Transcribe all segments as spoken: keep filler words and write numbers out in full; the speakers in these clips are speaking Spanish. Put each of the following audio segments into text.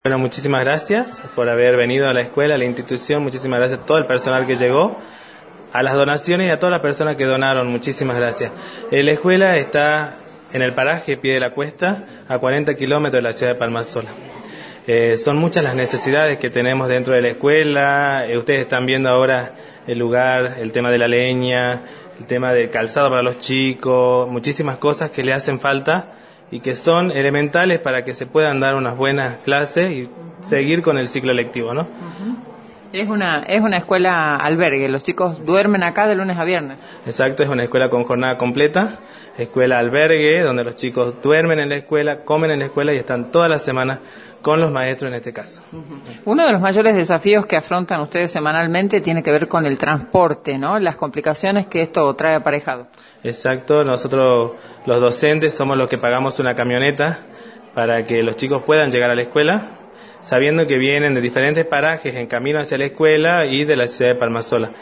Bueno, muchísimas gracias por haber venido a la escuela, a la institución. Muchísimas gracias a todo el personal que llegó, a las donaciones y a todas las personas que donaron. Muchísimas gracias. Eh, la escuela está en el paraje Pie de la Cuesta, a cuarenta kilómetros de la ciudad de Palmasola. Eh, son muchas las necesidades que tenemos dentro de la escuela. Eh, ustedes están viendo ahora el lugar, el tema de la leña, el tema del calzado para los chicos, muchísimas cosas que le hacen falta y que son elementales para que se puedan dar unas buenas clases y seguir con el ciclo lectivo, ¿no? Uh-huh. Es una es una escuela albergue, los chicos duermen acá de lunes a viernes. Exacto, es una escuela con jornada completa, escuela albergue, donde los chicos duermen en la escuela, comen en la escuela y están toda la semana con los maestros en este caso. Uh-huh. Uno de los mayores desafíos que afrontan ustedes semanalmente tiene que ver con el transporte, ¿no? Las complicaciones que esto trae aparejado. Exacto, nosotros los docentes somos los que pagamos una camioneta para que los chicos puedan llegar a la escuela, sabiendo que vienen de diferentes parajes en camino hacia la escuela y de la ciudad de Palmasola.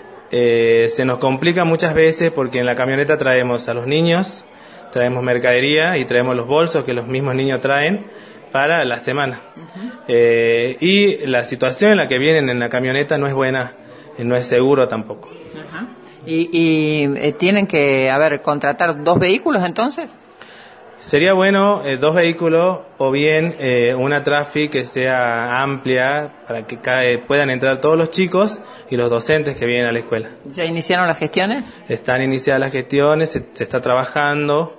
Eh, se nos complica muchas veces porque en la camioneta traemos a los niños, traemos mercadería y traemos los bolsos que los mismos niños traen para la semana. Uh-huh. Eh, y la situación en la que vienen en la camioneta no es buena, no es seguro tampoco. Uh-huh. ¿Y, y eh, tienen que, a ver, contratar dos vehículos entonces? Sería bueno eh, dos vehículos o bien eh, una traffic que sea amplia para que cae, puedan entrar todos los chicos y los docentes que vienen a la escuela. ¿Ya iniciaron las gestiones? Están iniciadas las gestiones, se, se está trabajando,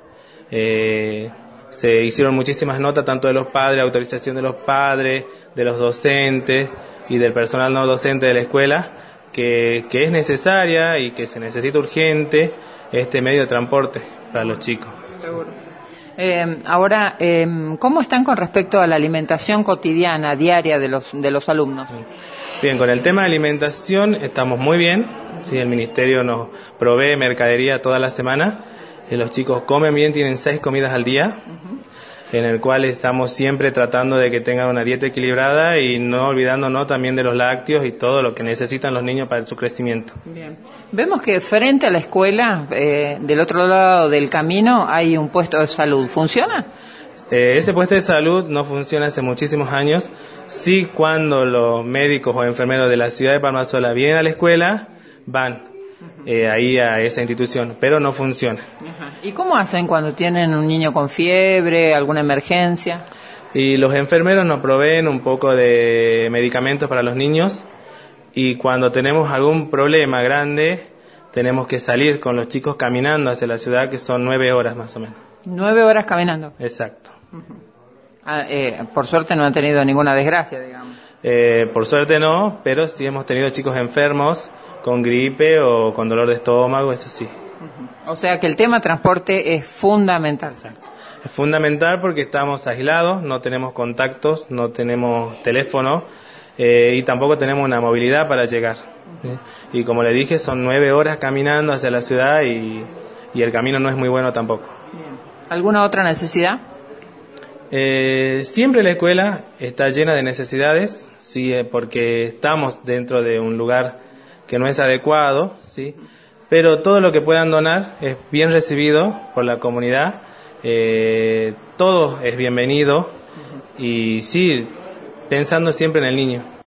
eh, se hicieron muchísimas notas tanto de los padres, autorización de los padres, de los docentes y del personal no docente de la escuela, que, que es necesaria y que se necesita urgente este medio de transporte para los chicos. Seguro. Eh, ahora, eh, ¿cómo están con respecto a la alimentación cotidiana, diaria de los de los alumnos? Bien, con el tema de alimentación estamos muy bien. Sí, el ministerio nos provee mercadería toda la semana. Eh, los chicos comen bien, tienen seis comidas al día, uh-huh. en el cual estamos siempre tratando de que tengan una dieta equilibrada y no olvidándonos también de los lácteos y todo lo que necesitan los niños para su crecimiento. Bien. Vemos que frente a la escuela, eh, del otro lado del camino, hay un puesto de salud. ¿Funciona? Eh, ese puesto de salud no funciona hace muchísimos años. Sí, cuando los médicos o enfermeros de la ciudad de Palmasola vienen a la escuela, van eh, ahí a esa institución, pero no funciona. Ajá. ¿Y cómo hacen cuando tienen un niño con fiebre, alguna emergencia? Y los enfermeros nos proveen un poco de medicamentos para los niños y cuando tenemos algún problema grande tenemos que salir con los chicos caminando hacia la ciudad, que son nueve horas más o menos. Nueve horas caminando. Exacto. Uh-huh. Ah, eh, por suerte no han tenido ninguna desgracia, digamos. Eh, por suerte no, pero sí hemos tenido chicos enfermos con gripe o con dolor de estómago, eso sí. Uh-huh. O sea que el tema transporte es fundamental. Exacto. Es fundamental porque estamos aislados, no tenemos contactos, no tenemos teléfono eh, y tampoco tenemos una movilidad para llegar. Uh-huh. ¿Sí? Y como le dije, son nueve horas caminando hacia la ciudad y, y el camino no es muy bueno tampoco. Bien. ¿Alguna otra necesidad? Eh, siempre la escuela está llena de necesidades, sí, porque estamos dentro de un lugar que no es adecuado, sí, pero todo lo que puedan donar es bien recibido por la comunidad, eh, todo es bienvenido y sí, pensando siempre en el niño.